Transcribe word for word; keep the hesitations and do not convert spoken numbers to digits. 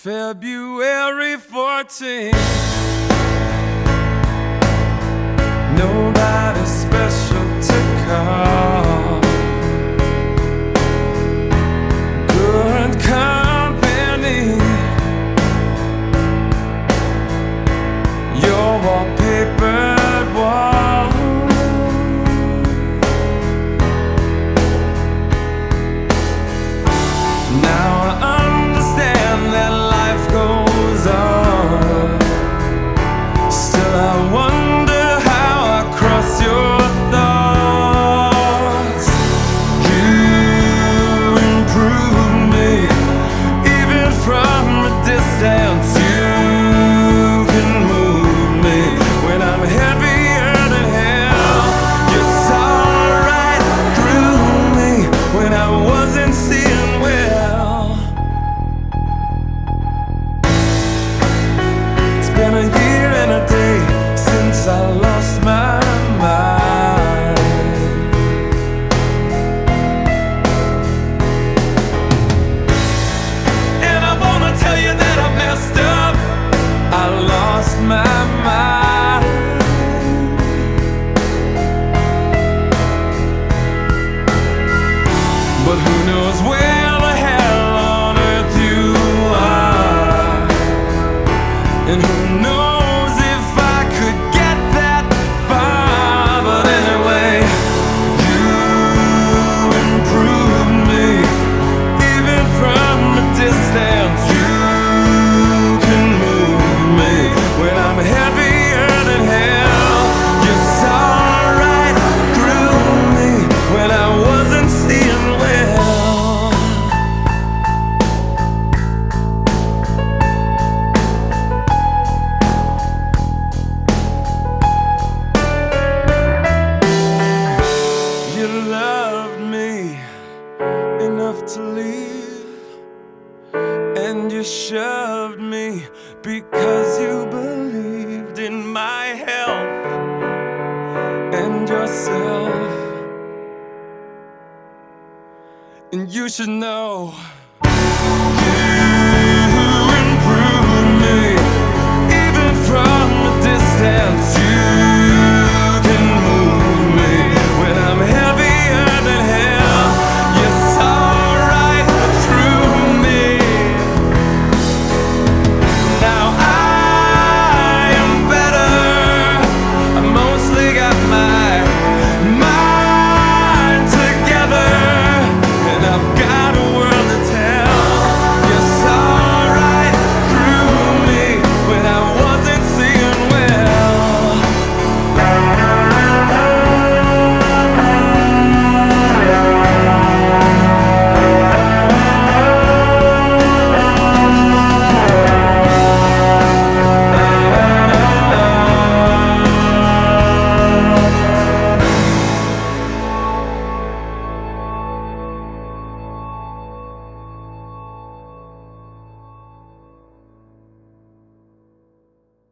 February fourteenth. Nobody special to call. Good company. Your wallpapered wall. Now I understand that life goes on. Still I wonder how I cross your thoughts. You improve me, even from a distance. You can move me when I'm heavier than hell. You saw right through me when I wasn't seeing well. It's been a year and a day since I lost my mind. And I wanna tell you that I messed up. I lost my mind. But who knows where the hell on earth you are? And who knows if I could get that far? But anyway, you improved me, even from a distance. You can move me when I'm heavier than hell. You saw right through me when I wasn't seeing well. You loved me enough to leave, and you shoved me because you believed in my health and yourself. And you should know